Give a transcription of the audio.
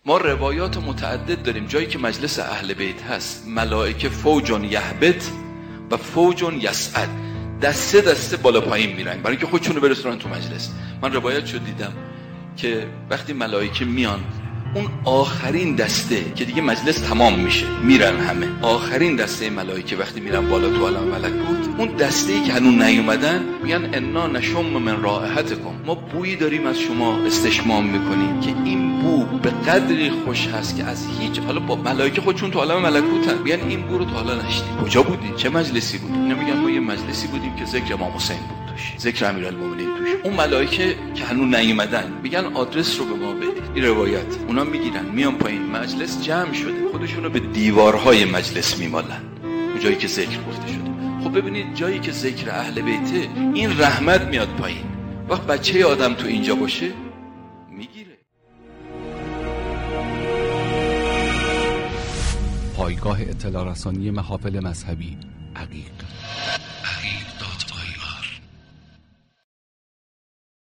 ما روایات متعدد داریم جایی که مجلس اهل بیت هست، ملائکه فوجون یهبط و فوجون یصعد، دسته دسته بالا پایین میرن برای اینکه خودشونو برسونن تو مجلس. من روایت شد دیدم که وقتی ملائکه میان اون آخرین دسته که دیگه مجلس تمام میشه میرن همه، آخرین دسته ملائکه وقتی میرن بالا تو عالم ملکوت، اون دسته‌ای که هنوز نیومدن میگن انا نشم من رائحتکم، ما بویی داریم از شما استشمام میکنیم که این بو به قدری خوش هست که از هیچ، حالا با ملائکه خودشون تو عالم ملکوتن، میگن این بو رو تا حالا نشدیم. کجا بودین؟ چه مجلسی بود؟ اینا میگن ما یه مجلسی بودیم که ذکر امام حسین بود توش، ذکر امیرالمومنین توش. اون ملائکه که هنوز نیومدن میگن آدرس رو به ما بدید. این روایت اونا میگیرن میان پایین، مجلس جمع شده، خودشونو به دیوارهای مجلس میمالن اون جایی که ذکر گفته شده. خب ببینید جایی که ذکر اهل بیته، این رحمت میاد پایین. وقت بچه آدم تو اینجا باشه میگیره. پایگاه اطلاع رسانی محافل مذهبی عقیق.